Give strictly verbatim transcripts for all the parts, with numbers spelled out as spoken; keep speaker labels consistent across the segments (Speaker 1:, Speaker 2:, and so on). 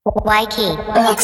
Speaker 1: Вайки.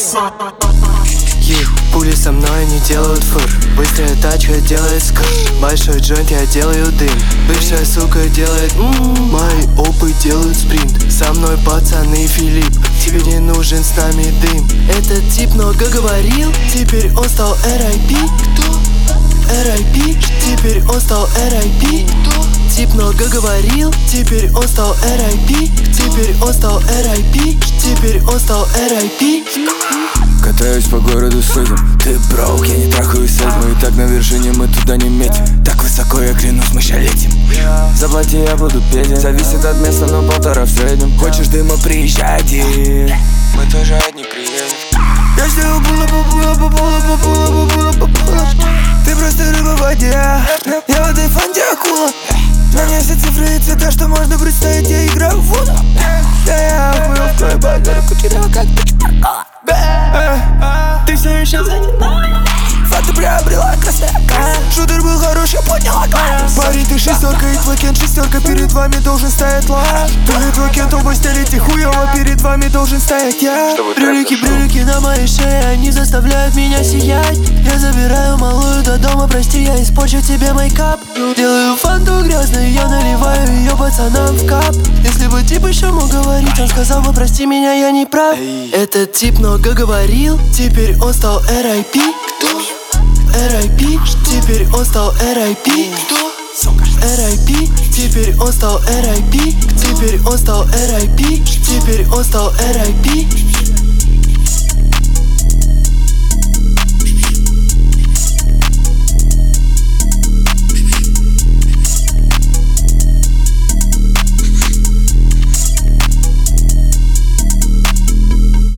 Speaker 2: Ей, пули со мной не делают фыр. Быстрая тачка делает скр. Большой джойнт, я делаю дым. Бывшая сука делает ммм. Мои опы делают спринт. Со мной пацаны Филипп. Тебе не нужен с нами дым. Этот тип много говорил, теперь он стал эр ай пи. Кто? эр ай пи. Теперь он стал эр ай пи. Кто? Тип много говорил, теперь он стал эр ай пи. Теперь он стал эр ай пи. Теперь он стал эр ай пи.
Speaker 3: Катаюсь по городу с этим. Ты броук, я не трахаюсь с этим. Мы и так на вершине, мы туда не метим. Так высоко, я клянусь, мы ща летим. Заплати, я буду петь. Зависит от места, но полтора в среднем. Хочешь дыма, приезжай один. Мы тоже одни приедем. Я сделал була, бабула, бабула, бабула, бабула, бабула. Ты просто рыба в воде. Я в этой фанте акула. На мне все цифры и цвета, что можно представить, я играю в воду. Да я охуел в твою бандеру, кучерява как почпаркова. Ты все еще занят. Фата приобрела красота. Шутер был хороший, поднял класс. Парень, ты шестерка и твой кент шестерка. Перед вами должен стоять лав. Ты твой кент оба стелите хуёво. Перед вами должен стоять я.
Speaker 2: Брюлики, брюлики на моей шее, они заставляют меня сиять. Я забираю малую до дома, прости, я испорчу тебе мейкап. Делаю фанту грязную, я наливаю ее пацанам в кап. Если бы тип еще мог говорить, он сказал бы, прости меня, я не прав. Этот тип много говорил, теперь он стал эр ай пи. Кто? эр ай пи, теперь он стал эр ай пи. Кто? эр ай пи, теперь он стал эр ай пи. Теперь он стал эр ай пи. Теперь он стал эр ай пи.